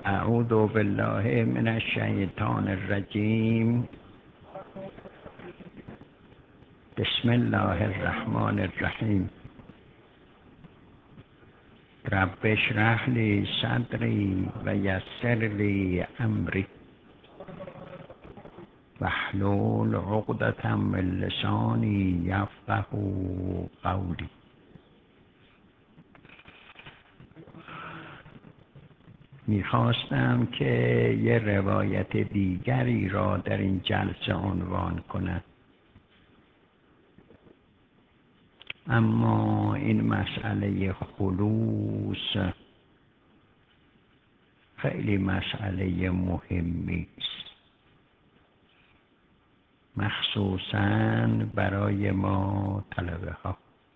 اعوذ بالله من الشیطان الرجیم. بسم الله الرحمن الرحیم. رب اشرح لی صدری و یسر لی امری واحلل عقدة من لسانی یفقهوا قولی. میخواستم که یه روایت دیگری را در این جلسه عنوان کنم، اما این مسئله خلوص خیلی مسئله مهمی است، مخصوصاً برای ما طلبه ها.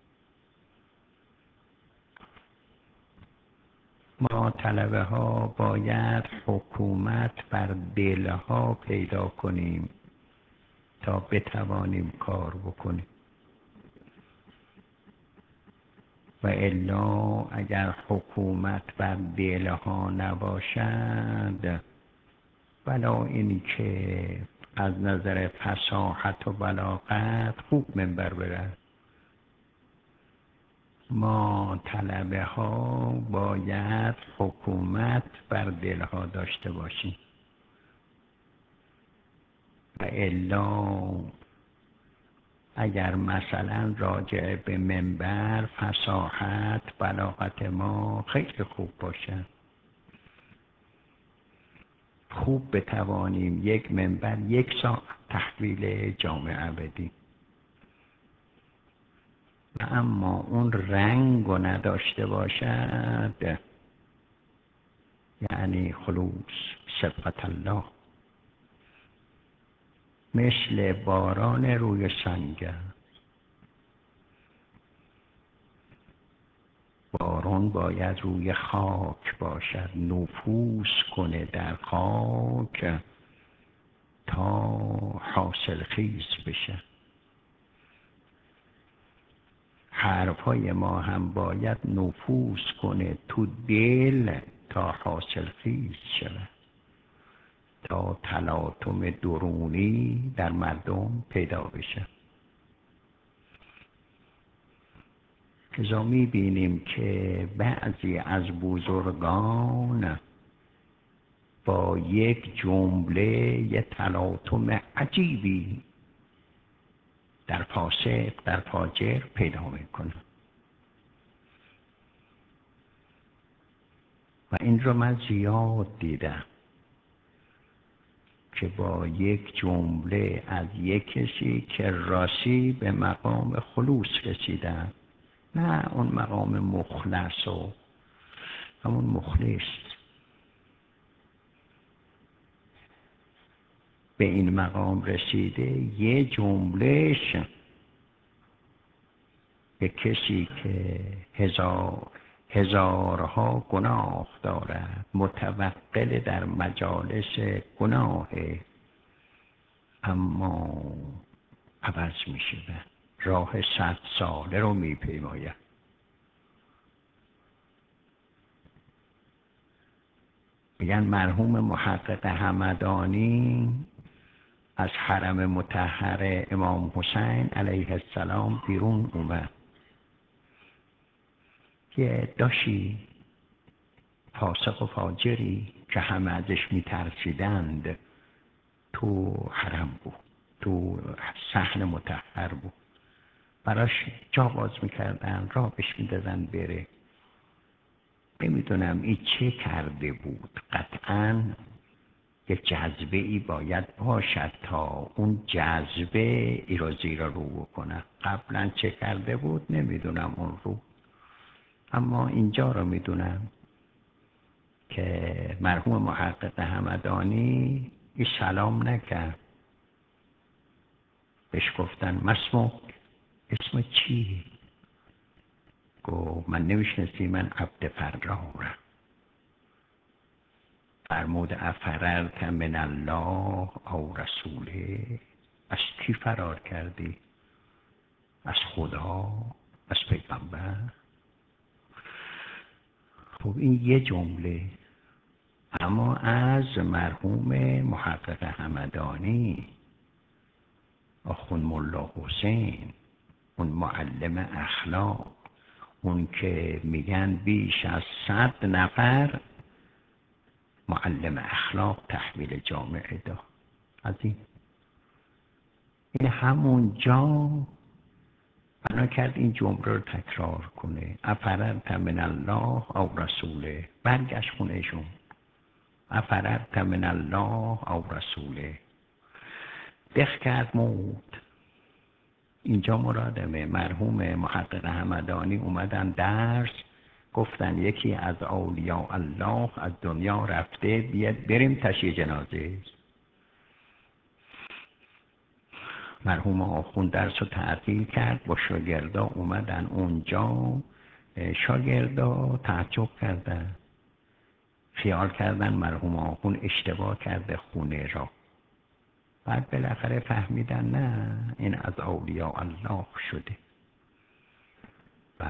ما طلبه ها باید حکومت بر دلها پیدا کنیم تا بتوانیم کار بکنیم، و الا اگر حکومت بر دلها نباشد، ولا اینی که از نظر فصاحت و بلاغت خوب منبر برد. ما طلبه ها باید حکومت بر دلها داشته باشیم، و الا اگر مثلا راجع به منبر فصاحت بلاغت ما خیلی خوب باشه، خوب بتوانیم یک منبر 1 ساعت تحویل جامعه بدیم، و اما اون رنگ رو نداشته باشد، یعنی خلوص صفت الله، مثل باران روی سنگ. باران باید روی خاک باشد، نفوذ کنه در خاک تا حاصل خیز بشه. حرفای ما هم باید نفوذ کنه تو دل تا حاصل خیز شود، تا تلاطم درونی در مردم پیدا بشه. لذا می‌بینیم که بعضی از بزرگان با یک جمله یه تلاطم عجیبی در فاسق در فاجر پیدا میکنه، و این رو من زیاد دیدم که با یک جمله از یک کسی که راستی به مقام خلوص رسیدن، نه اون مقام مخلص و همون مخلص، به این مقام رسیده یه جملهش به کسی که هزارها گناه دارد، متوقل در مجالس گناه، اما عوض میشه، راه 100 ساله رو میپیماید. میگن مرحوم محقق همدانی از حرم مطهر امام حسین علیه السلام بیرون اومد، یه داشی فاسق و فاجری که همه ازش میترسیدند تو حرم بود، تو صحن مطهر بود، براش جا باز میکردن، راه بهش میدادن بره. نمیدونم این چه کرده بود، قطعاً یک جذبه ای باید باشد تا اون جذبه ای رو زیر رو بکنه. قبلا چه کرده بود نمیدونم اون رو، اما اینجا رو میدونم که مرحوم محقق همدانی این سلام نکرد، بهش گفتن مسموک، اسم چی؟ گفت من نمیشناسی، من عبد فرارم. فرمود افررت من الله او رسوله، از کی فرار کردی؟ از خدا، از پیغمبر؟ خب این یه جمله، اما از مرحوم محقق همدانی، آخوند ملا حسین، اون معلم اخلاق، اون که میگن بیش از 100 نفر معلم اخلاق تحویل جامعه داد. از این همونجا بنا کرد این جمله رو تکرار کنه: افررت من الله او رسوله. برگشت خونهشون: افررت من الله او رسوله. دق کرد مرد. اینجا مرادمه مرحوم محقق همدانی اومدن درس گفتن یکی از اولیاء الله از دنیا رفته، بیاد بریم تشییع جنازه. مرحوم آخوند درس رو تعطیل کرد، با شاگردا اومدن اونجا. شاگردا تعجب کردن، خیال کردن مرحوم آخوند اشتباه کرده خونه را. بعد بالاخره فهمیدن نه، این از اولیاء الله شده. و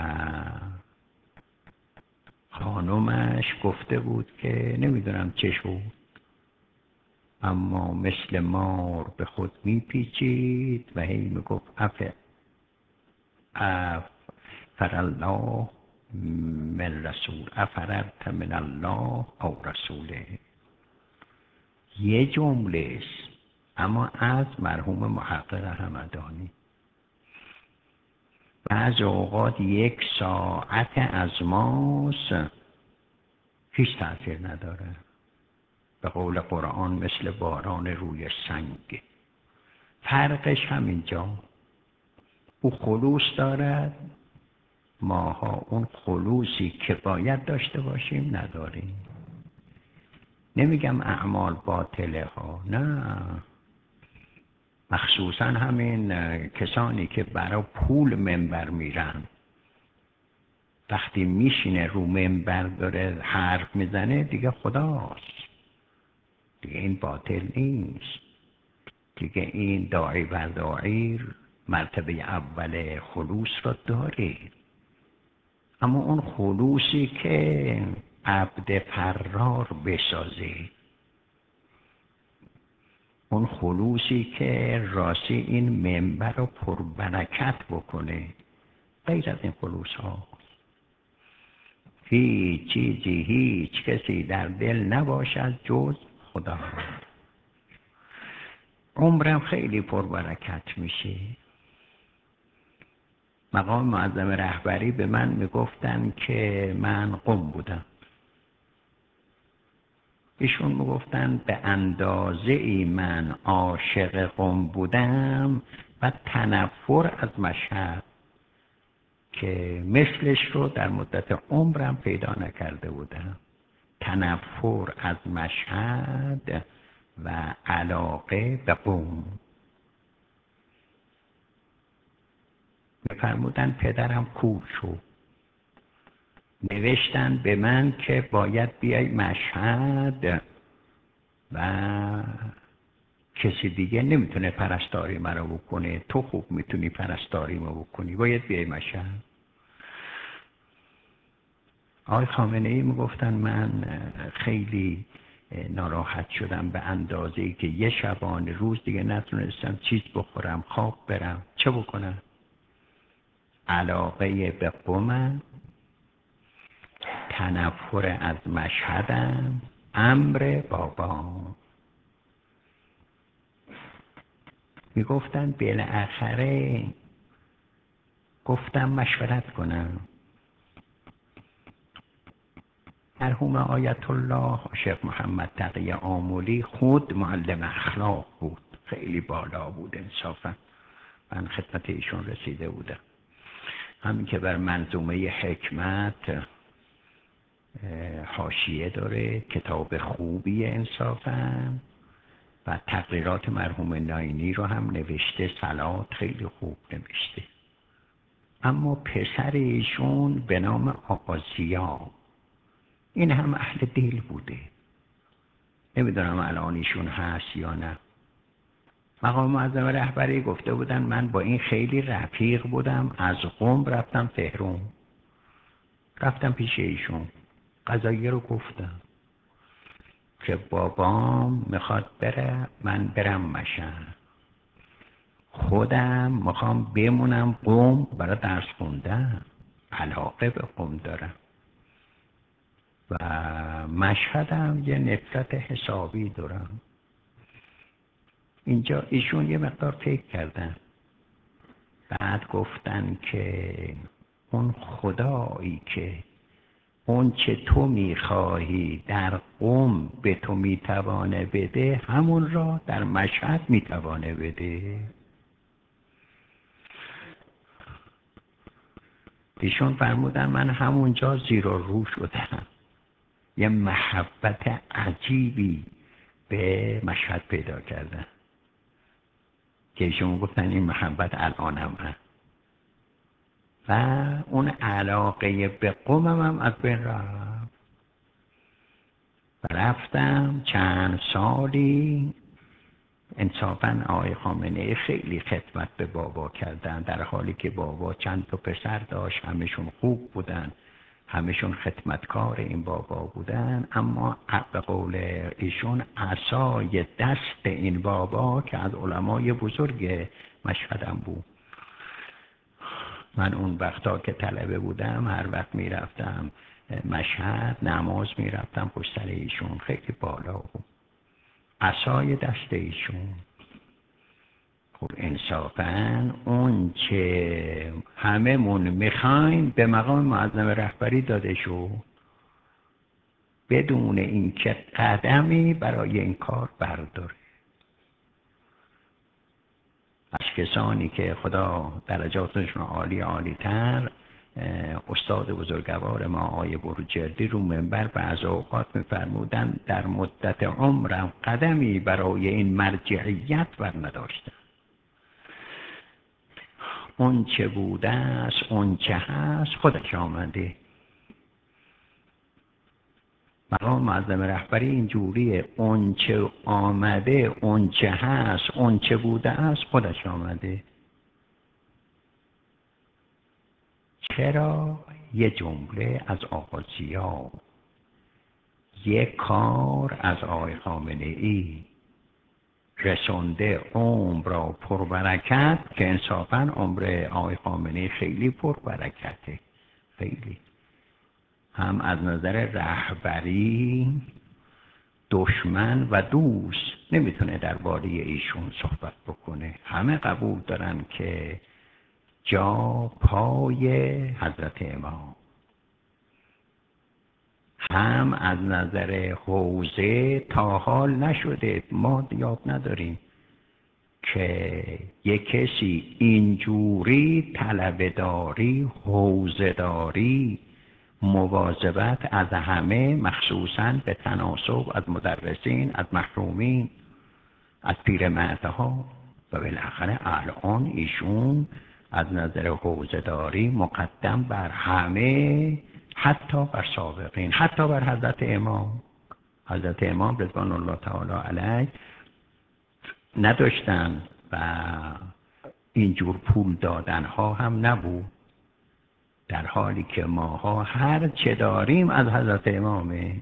خانومش گفته بود که نمیدونم چه شد، اما مثل مار به خود میپیچید و هی میگفت افر الله من رسول، افررت من الله او رسوله. یه جمله است، اما از مرحوم محقق همدانی. بعض اوقات 1 ساعت از ماست هیچ تأثیر نداره. به قول قرآن مثل باران روی سنگ. فرقش همینجا، او خلوص دارد، ماها اون خلوصی که باید داشته باشیم نداریم. نمیگم اعمال باطله ها، نه، مخصوصا همین کسانی که برای پول منبر میرن، وقتی میشینه رو منبر داره حرف میزنه دیگه خداست، دیگه این باطل نیست، دیگه این داعی و داعی مرتبه اول خلوص را داره. اما اون خلوصی که عبد فرار بسازه، اون خلوصی که راستی این منبر رو پربرکت بکنه، غیر از این خلوص ها هیچ چیزی، هیچ کسی در دل نباشد جز خدا. عمرم خیلی پربرکت میشه. مقام معظم رهبری به من میگفتن که من قم بودم. ایشون میگفتن به اندازه ای من عاشق قم بودم و تنفر از مشهد که مثلش رو در مدت عمرم پیدا نکرده بودم. تنفر از مشهد و علاقه به قم. میفرمودن پدرم کور شد، نوشتن به من که باید بیای مشهد و کسی دیگه نمیتونه پرستاری مرا بکنه، تو خوب میتونی پرستاری ما بکنی، باید بیای مشهد. آقای خامنه ای میگفتن من خیلی ناراحت شدم به اندازه‌ای که یه شبانه روز دیگه نتونستم چیز بخورم، خواب برم، چه بکنم؟ علاقه به قمم، تنفر از مشهدم، امر بابا. میگفتن بالاخره گفتم مشورت کنم. مرحوم آیت الله شیخ محمد تقی آملی خود معلم اخلاق بود، خیلی بالا بود انصافا. من خدمت ایشون رسیده بودم. همین که بر منظومه حکمت حاشیه داره، کتاب خوبی انصافا، و تقریرات مرحوم ناینی رو هم نوشته، صلات خیلی خوب نوشته. اما پسر ایشون به نام آقا ضیا، این هم اهل دل بوده، نمیدونم الان ایشون هست یا نه. مقام معظم رهبری گفته بودن من با این خیلی رفیق بودم، از قم رفتم تهران، رفتم پیش ایشون، قضایه رو گفتم. که بابام میخواد بره من برم مشهد، خودم میخوام بمونم قم برای درس خوندن، علاقه به قم دارم و مشهدم یه نفرت حسابی دارم. اینجا ایشون یه مقدار فکر کردن، بعد گفتن که اون خدایی که اون چه تو میخواهی در قم به تو میتوانه بده، همون را در مشهد میتوانه بده. ایشون فرمودن من همونجا زیر و رو شدم، یه محبت عجیبی به مشهد پیدا کردن که ایشون گفتن این محبت الانم هست و اون علاقه به قومم هم از بین رفت و رفتم چند سالی. انصافاً آقای خامنه‌ای خیلی خدمت به بابا کردن، در حالی که بابا چند تا پسر داشت، همشون خوب بودن، همشون خدمتکار این بابا بودن، اما به قول ایشون عصای دست این بابا که از علمای بزرگ مشهدم بود. من اون وقتا که طلبه بودم هر وقت میرفتم مشهد نماز میرفتم پشت سر ایشون، خیلی بالا بود عصای دست ایشون. خب انصافاً اون که هممون میخوایم به مقام معظم رهبری داده شد بدون اینکه قدمی برای این کار برداره. از کسانی که خدا درجاتشون عالی تر، استاد بزرگوار ما آقای بروجردی رو منبر بعض اوقات میفرمودن در مدت عمرم قدمی برای این مرجعیت بر نداشتم. اون چه بوده است اون چه هست خودش آمده. مقام معظم رهبری اینجوریه، اون چه آمده اون چه هست اون چه بوده است خودش آمده. چرا؟ یه جمله از آقا ضیا، یک کار از آقای خامنه‌ای رسونده عمر را پربرکت، که انصافاً عمر آقای خامنه‌ای خیلی پربرکته، خیلی، هم از نظر رهبری دشمن و دوست نمیتونه درباره ایشون صحبت بکنه، همه قبول دارن که جا پای حضرت امام. هم از نظر حوزه تا حال نشده، ما یاد نداریم که یک کسی اینجوری طلبه‌داری، حوزه‌داری، مواظبت از همه، مخصوصاً به تناسب از مدرسین، از محرومین، از پیرمردها، و بالاخره الان ایشون از نظر حوزه‌داری مقدم بر همه، حتی بر سابقین، حتی بر حضرت امام. حضرت امام رضوان الله تعالی علیه نداشتن و اینجور پول دادن ها هم نبود، در حالی که ماها هر چه داریم از حضرت امامه.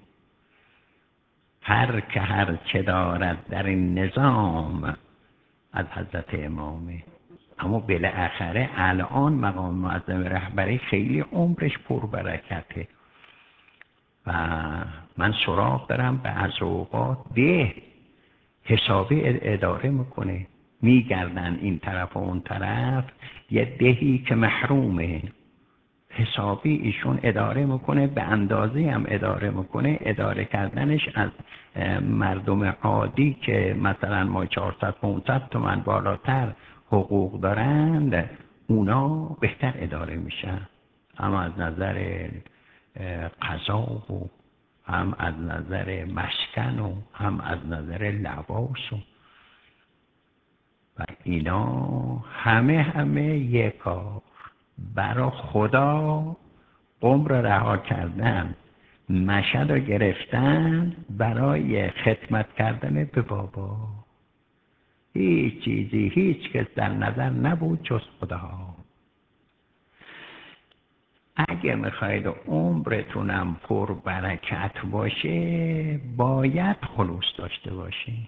هر چه دارد در این نظام از حضرت امامه. اما بالاخره الان مقام معظم رهبری خیلی عمرش پربرکته و من سراغ دارم بعض اوقات ده حسابی اداره میکنه، میگردن این طرف و اون طرف، یه دهی که محرومه حسابی ایشون اداره میکنه، به اندازه هم اداره میکنه. اداره کردنش از مردم عادی که مثلا ما 400-500 تومن بالاتر حقوق دارند، اونا بهتر اداره میشن، هم از نظر غذا و هم از نظر مسکن و هم از نظر لباس و اینا همه یک کار. برای خدا عمر را رها کردن، مشهد را گرفتن برای خدمت کردن به بابا. هیچ چیزی، هیچ کس در نظر نبود جز خدا. اگه میخواید عمرتونم پر برکت باشه باید خلوص داشته باشی،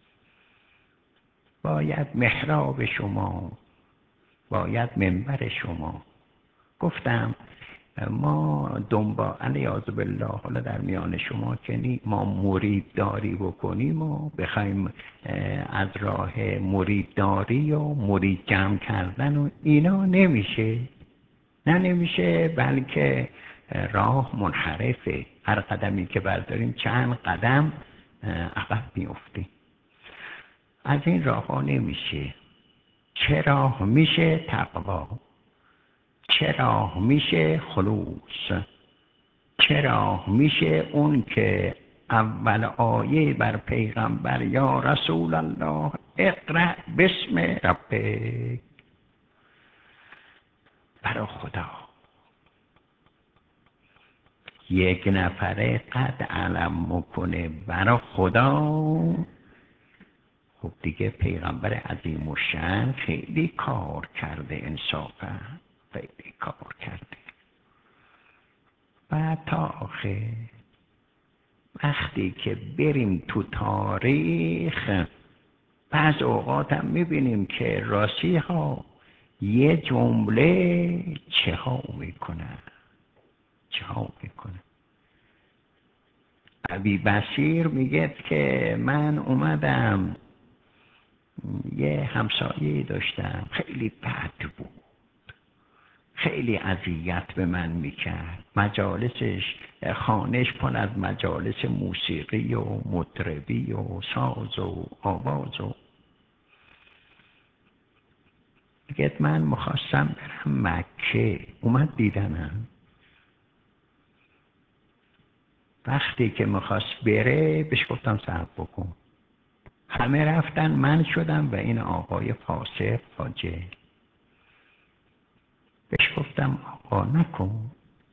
باید محراب شما، باید منبر شما. گفتم ما دنبال علیاذ بالله حالا در میان شما که ما مرید داری بکنیم و بخوایم از راه مرید داری و مرید جمع کردن و اینا نمیشه، نه نمیشه، بلکه راه منحرفه. هر قدمی که برداریم چند قدم عقب میافتیم. از این راه ها نمیشه. چه راه میشه؟ تقوا. چه راه میشه؟ خلوص. چه راه میشه؟ اون که اول آیه بر پیغمبر یا رسول الله اقرأ بسم ربک، برای خدا یک نفره قد علم میکنه برای خدا. خب دیگه پیغمبر عظیم الشأن خیلی کار کرده، انصافا خیلی کار کرده. و تا آخر وقتی که بریم تو تاریخ بعض اوقات هم میبینیم که راسی ها یه جمله چه ها میکنن. ابی بصیر میگه که من اومدم یه همسایه داشتم خیلی بد بود، خیلی اذیت به من میکرد، مجالسش خانش پر از مجالس موسیقی و مطربی و ساز و آواز و میگه من میخواستم برم مکه، اومد دیدنم. وقتی که میخواست بره بهش گفتم صبر بکن. همه رفتن، من شدم و این آقای فاسق فاجر. بهش گفتم آقا نکن،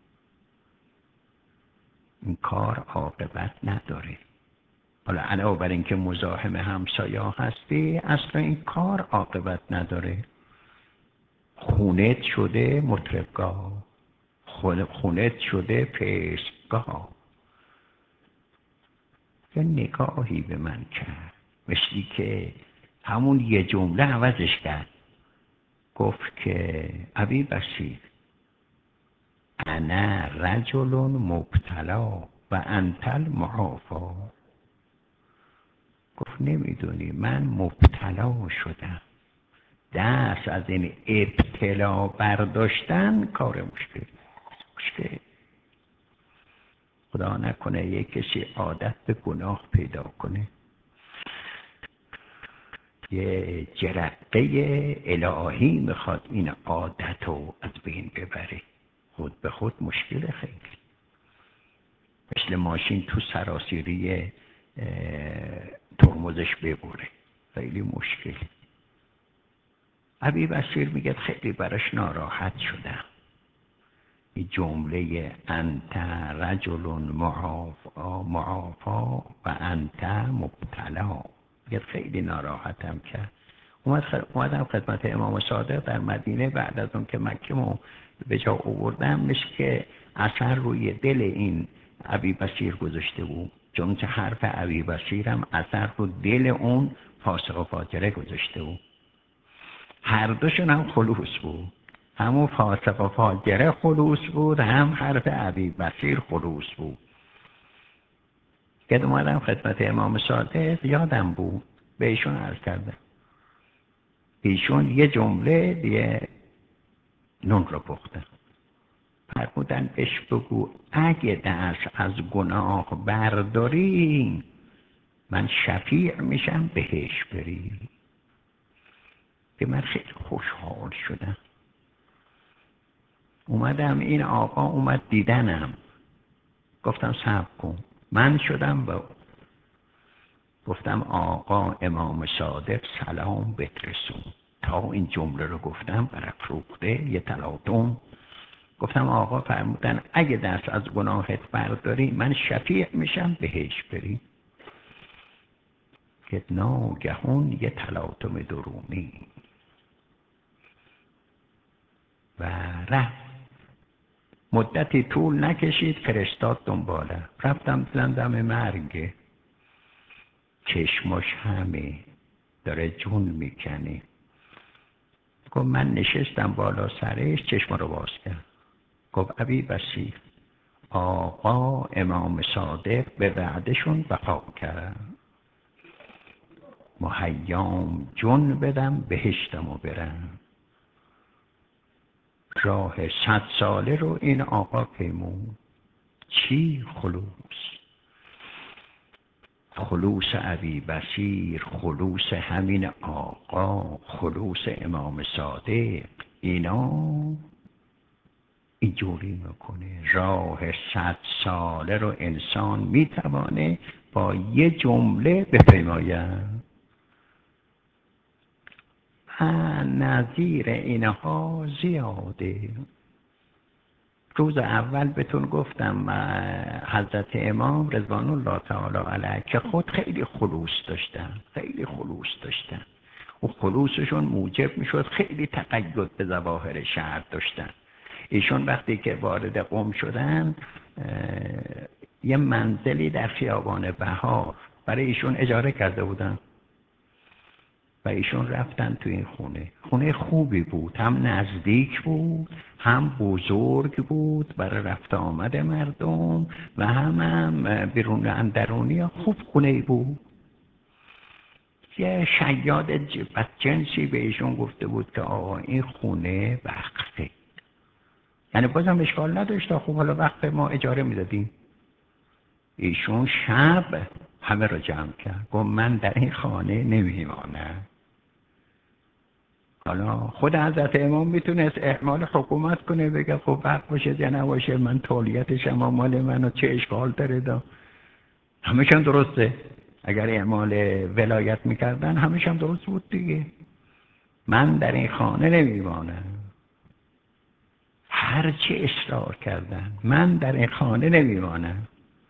این کار عاقبت نداره. حالا علاوه بر این که مزاحم همسایه هستی، اصلا این کار عاقبت نداره. خونت شده مطربگاه، خونت شده پستگاه. یه نگاهی به من کرد مثلی که همون یه جمله عوضش کرد. گفت که ابی بصیر انا رجل مبتلا و انت المعافی. گفت نمیدونی من مبتلا شدم، دست از این ابتلا برداشتن کار مشکل. خدا نکنه یک کسی عادت به گناه پیدا کنه، یه جرقه الهی میخواد این عادت رو از بین ببره. خود به خود مشکل خیلی، مثل ماشین تو سراسیری ترمزش ببره، خیلی مشکل. ابی بصیر میگه خیلی براش ناراحت شدم. این جمله انت رجل معافا و انت مبتلا میگه خیلی ناراحتم کرد. اومدم خدمت امام صادق در مدینه. بعد از اون که مکه مو به جا آوردم، مثل که اثر روی دل این ابی بصیر گذاشته بود، چون که حرف ابی بصیرم اثر رو دل اون فاسق و فاجره گذاشته بود. هر دوشون هم خلوص بود، همون فاسق و فاجره خلوص بود، هم حرف ابی بصیر خلوص بود. که اومدم خدمت امام صادق یادم بود به ایشون عرض کردم. ایشون یه جمله دیگه نون رو پختن، فرمودن بهش بگو اگه دست از گناه برداری من شفیع میشم بهش بری. که من خیلی خوشحال شدم. اومدم این آقا اومد دیدنم، گفتم صبر کن. من شدم و گفتم آقا امام صادق سلام بترسون. تا این جمله رو گفتم برافروخته یه تلاطم. گفتم آقا فرمودن اگه دست از گناهت برداری من شفیع میشم بهش بری. که ناگهان یه تلاطم درونی و رفت. مدتی طول نکشید فرستاد دنباله. رفتم دیدم دم مرگ، چشمش همه داره جون میکنه. گفت من نشستم بالا سرش، چشم رو باز کرد. گفت ابی بصیر، آقا امام صادق به وعدشون وفا کرد، مهیام جون بدم بهشتمو برم. راه 100 ساله رو این آقا پیمود. چی خلوص ابی بصیر، خلوص همین آقا، خلوص امام صادق، اینا اینجوری میکنه. راه 100 ساله رو انسان میتوانه با یه جمله بپیماید. نظیر اینها زیاده. روز اول بهتون گفتم حضرت امام رضوان الله تعالی علیه که خود خیلی خلوص داشتن. و خلوصشون موجب میشد خیلی تقید به ظواهر شرع داشتن. ایشون وقتی که وارد قم شدن، یه منزلی در خیابان بهار برای ایشون اجاره کرده بودن و ایشون رفتن تو این خونه خوبی بود، هم نزدیک بود، هم بزرگ بود برای رفت آمد مردم و هم بیرون اندرونی خوب خونه بود. یه شیاد بدجنسی به ایشون گفته بود که آقا این خونه وقفه، یعنی بازم اشکال نداشت، خب حالا وقت ما اجاره میدادیم. ایشون شب همه را جمع کرد، گفت من در این خانه نمیمانم. حالا خود حضرت امام میتونست اعمال حکومت کنه، بگه خب وقت باشه یا نباشه، من تولیتش اما مال منو، چه اشکال داره دا. همشان درسته، اگر اعمال ولایت میکردن همشان درست بود دیگه. من در این خانه نمیمانم. هرچی اصرار کردن من در این خانه نمیمانم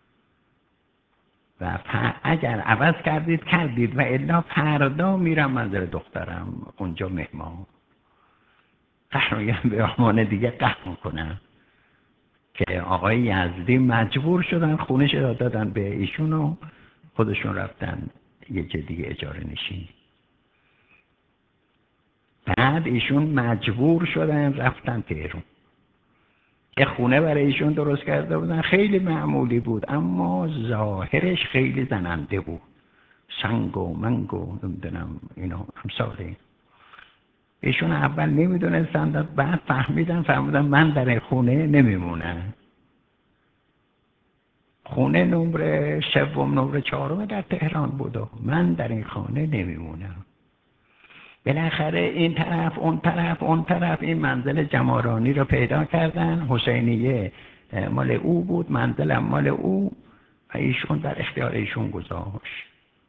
و اگر عوض کردید و الا فردا میرم منزل دخترم اونجا مهمان. قهرم به احمان دیگه قهر کنم که آقای یزدی مجبور شدن خونش را دادن به ایشون و خودشون رفتن یه جای دیگه اجاره نشینی. بعد ایشون مجبور شدن رفتن تهران. یه خونه برای ایشون درست کرده بودن، خیلی معمولی بود اما ظاهرش خیلی زننده بود، سنگ و منگ و نمیدونم اینا همساله. ایشون اول نمیدونستن، بعد فهمیدن من در این خونه نمیمونم. خونه نمره 3 نمره 4 در تهران بود و من در این خانه نمیمونم. بالاخره این طرف اون طرف این منزل جمارانی رو پیدا کردن. حسینیه مال او بود، منزلم مال او و ایشون در اختیار ایشون گذاشت.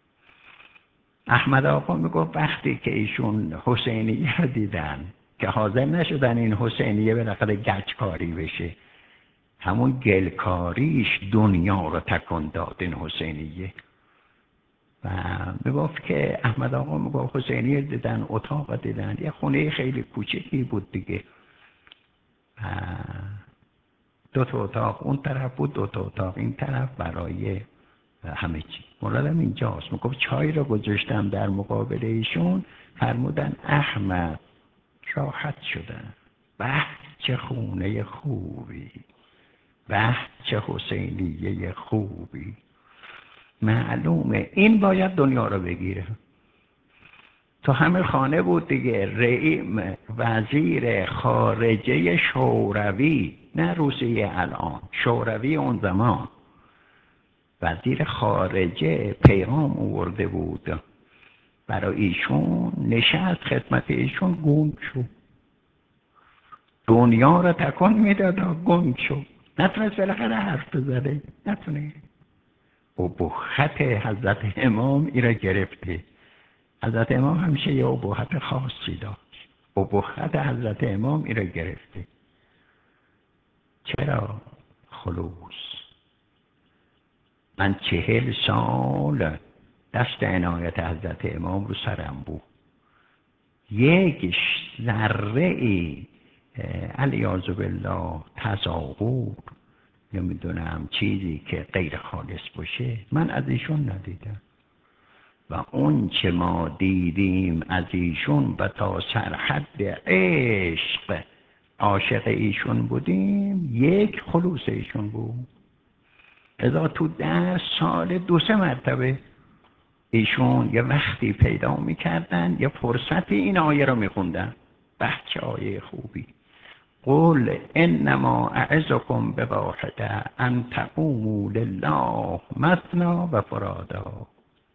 احمد آقا میگفت وقتی که ایشون حسینیه رو دیدن که حاضر نشدن این حسینیه بالاخره گچکاری بشه، همون گلکاریش دنیا رو تکان داد این حسینیه. و میگفت که احمد آقا میگفت حسینیه دیدن، اتاق دیدن، یه خونه خیلی کوچکی بود دیگه، 2 تا اتاق اون طرف بود، 2 تا اتاق این طرف برای همه چی. مرادم اینجاست. میگفت چای رو گذاشتم در مقابل ایشون، فرمودن احمد راحت شدن، به چه خونه خوبی، به چه حسینیه خوبی. معلومه این باید دنیا رو بگیره. تو همه خانه بود دیگه، وزیر خارجه شوروی، نه روسیه الان، شوروی اون زمان، وزیر خارجه پیغام آورده بود برای ایشون، نشست خدمت ایشون، گم شد. دنیا رو تکان میداد، گم شد، نتونست بالاخره حرف بزنه، نتونه. ابهت حضرت امام ایرا گرفته. حضرت امام همیشه یه ابهت خاصی داشت. ابهت حضرت امام ایرا گرفته. چرا؟ خلوص. من 40 سال دست عنایت حضرت امام رو سرم بود. یک ذره ای علیاذ بالله تظاهر، نمیدونم چیزی که غیر خالص باشه، من از ایشون ندیدم. و اون چه ما دیدیم از ایشون و تا سرحد عشق عاشق ایشون بودیم، یک خلوص ایشون بود. ازا تو در سال 2-3 مرتبه ایشون یه وقتی پیدا میکردن، یه فرصتی این آیه رو میخوندن. بچه آیه خوبی، قل انما اعظکم بواحده ان تقوموا لله مثنا و فرادا.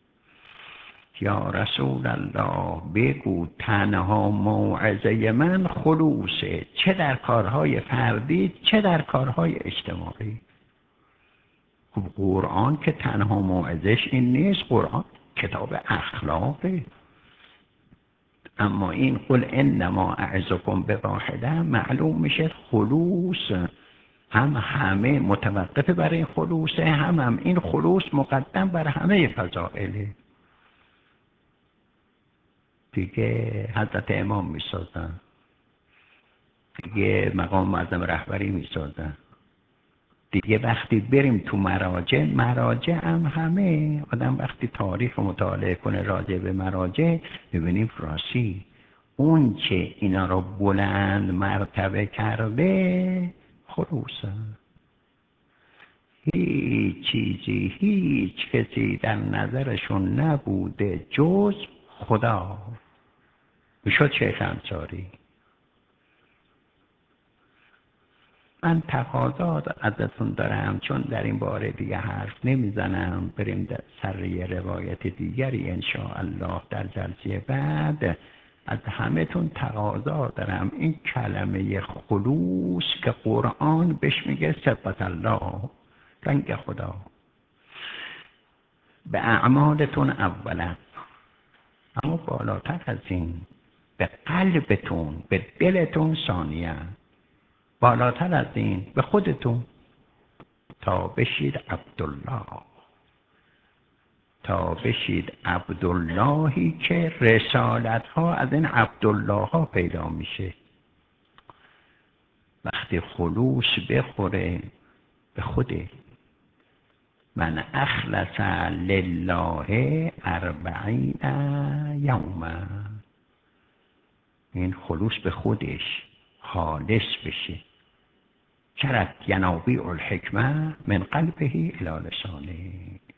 یا رسول الله بگو تنها موعظه من خلوصه، چه در کارهای فردی چه در کارهای اجتماعی. خب قرآن که تنها موعظش این نیست، قرآن کتاب اخلاقه. اما این قل انما اعظکم بواحده معلوم میشه خلوص هم همه متوقف بر این خلوصه، هم این خلوص مقدم بر همه فضائله. دیگه حضرت امام میسازن، دیگه مقام معظم رهبری میسازن، دیگه وقتی بریم تو مراجع هم همه آدم وقتی تاریخ رو مطالعه کنه راجع به مراجع، ببینیم راستی اون که اینا رو بلند مرتبه کرده خلوصه. هیچ چیزی هیچ کسی در نظرشون نبوده جز خدا. میشد شیخ انصاری. من تقاضا ازتون دارم، چون در این باره دیگه حرف نمیزنم، بریم در سر یه روایت دیگری انشاءالله در جلسه بعد. از همه‌تون تقاضا دارم این کلمه خلوص که قرآن بهش میگه صفت الله، رنگ خدا، به اعمالتون اولا، اما بالاتر از این به قلبتون به دلتون ثانیه، بالاتر از این به خودتون، تا بشید عبدالله، تا بشید عبداللهی که رسالت ها از این عبدالله ها پیدا میشه. وقتی خلوص بخوره به خوده، من اخلص لله 40 یوما، این خلوص به خودش خالص بشه. کرد ینابیع الحکمه من قلبه الی لسانه.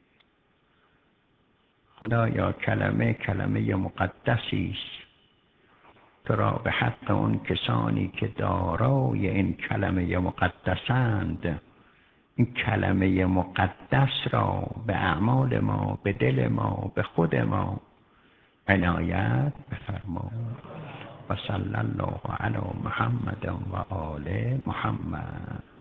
خدایا کلمه مقدسی است، تو را به حق اون کسانی که دارای این کلمه مقدسند، این کلمه مقدس را به اعمال ما، به دل ما، به خود ما عنایت بفرما. و صلی الله علی محمد و آل محمد.